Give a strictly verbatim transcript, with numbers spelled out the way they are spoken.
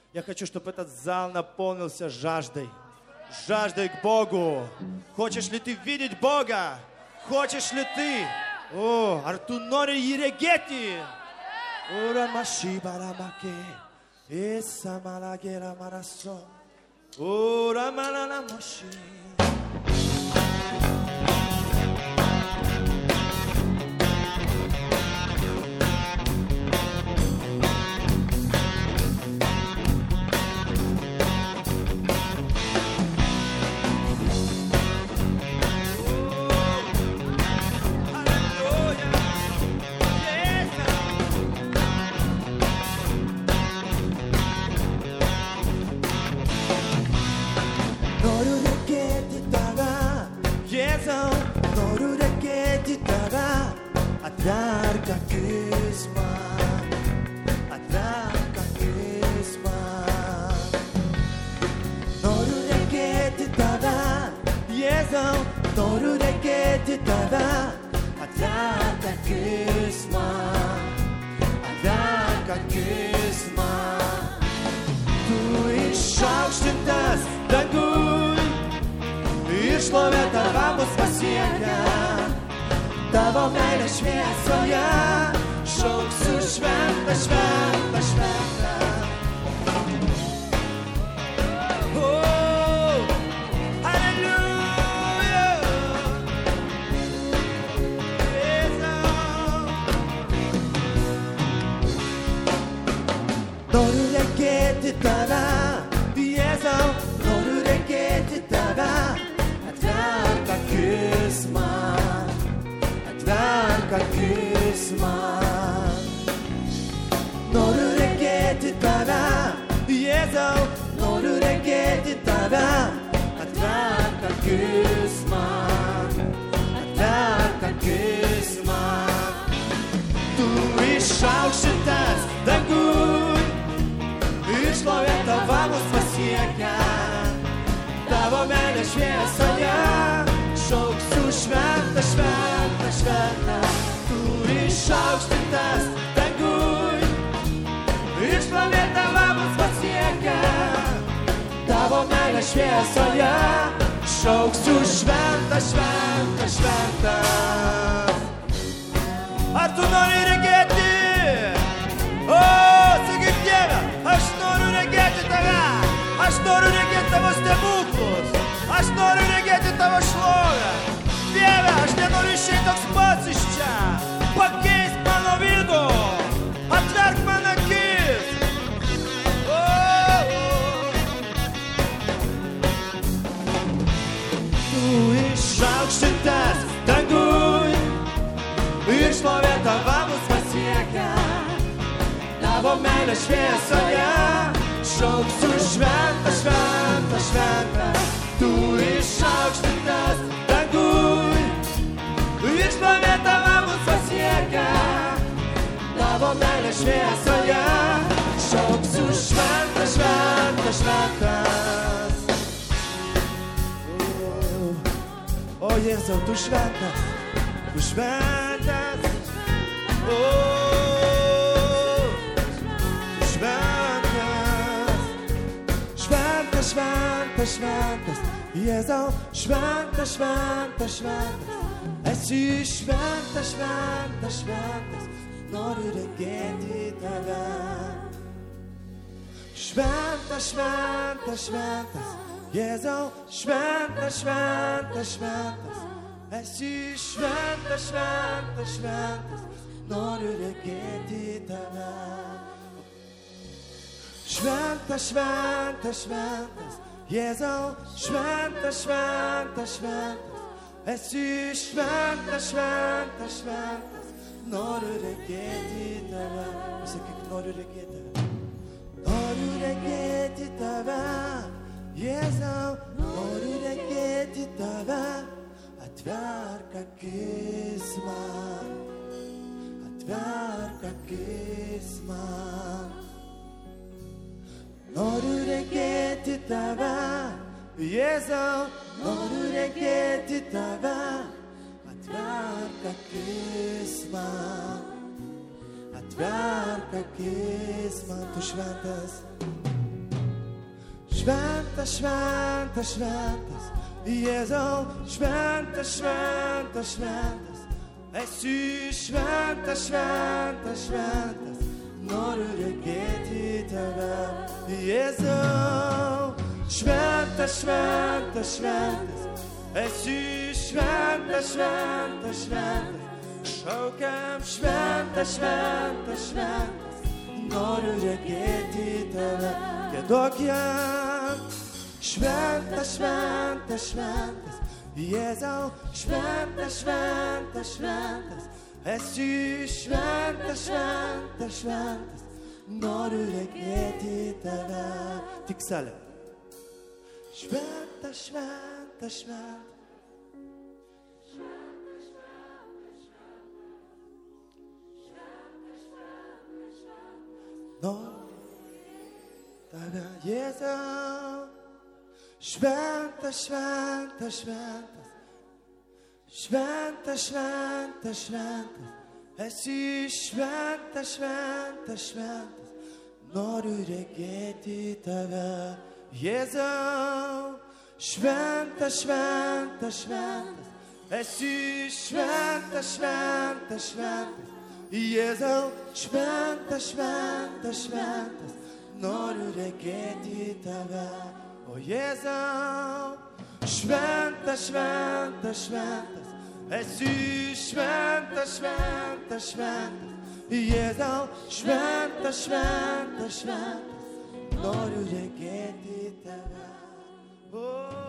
Я хочу, чтобы этот зал наполнился жаждой. Жаждой к Богу. Хочешь ли ты видеть Бога? Хочешь ли ты? О, Артунори Ерегети. Ура маши барамаке. Эса малагера марасо. Ура малана маши. Tavo meilė šviesoje, šauksiu šventą, šventą, šventą. Oh, hallelujah. Noriu regėti tave, Jėzau, noriu regėti tave, atverk akis man. Atverk akis man. Noriu regėti tave, Jėzau, noriu regėti tave. Atverk akis man. Atverk akis man. Tu išaukštintas danguj, ir šlovė tava mus pasiekia. Tavo meilė šviesoje, šauksiu šventą, šventą, šventą. Tu išaukštintas danguj, ir šlovė tava mus pasiekia. Tavo meilė šviesoje, šauksiu šventą, šventą, šventą. Ar tu nori regėti? O, sakyk Dieve, aš noriu regėti tave. Aš noriu regėti tavo stebuklus. Aš noriu regėti tavo šlovę. Dieve, aš nenoriu išeiti toks pats iš čia. Pakeisk mano vidų. Atverk man akis. Oh, oh. Tu išaukštintas danguj, ir šlovė tava mus pasiekia. Tavo meilė šviesoje, šauksiu šventą, šventą, šventą. Tu išaukštintas danguj, ir šlovė tava mus pasiekia. Tavo meilė šviesoje, šauksiu šventą, šventą, šventas. O, o Jėzau, tu šventas, tu šventas. O, šventas, šventas, šventas, Jėzau, šventas, šventas, šventas. Esi šventas, šventas, šventas, noriu regėti tave. Šventas, šventas, šventas, Jėzau, šventas, šventas, šventas. Esi šventas, šventas, šventas, noriu regėti tave. Šventas, šventas, šventas, Jėzau, šventas, šventas, šventas. Esi šventas, šventas, šventas, noriu regėti tave. Sakyk, noriu regėti tave. Noriu regėti tave, Jėzau, noriu regėti tave. Atverk akis man, atverk akis man. Noriu regėti tave, Jėzau, noriu regėti tave. Atverk akis man, atverk akis man, tu šventas. Šventas, šventas, šventas, Jėzau, šventas, šventas, šventas, esi šventas, šventas, šventas, noriu regėti tave, Jėzau, šventas, šventas, šventas, esi šventas, šventas, šventas, šaukiam šventas, šventas, šventas, noriu regėti tave, giedok jam. Šventas, šventas, šventas, Jėzau, šventas, šventas, šventas, esi šventas, šventas, šventas, noriu regėti tave. Tik salė. Šventas, šventas, šventas. Noriu tave, Jėzau. Šventas, šventas, šventas, šventas, šventas, šventas, esi šventas, šventas, šventas, noriu regėti tave, Jėzau. Šventas, šventas, šventas, esi šventas, šventas, šventas, Jėzau. Šventas, šventas, šventas, noriu regėti tave. O Jėzau, šventas, šventas, šventas, esi šventas, šventas, šventas, Jėzau, šventas, šventas, šventas, noriu regėti tave. Oh.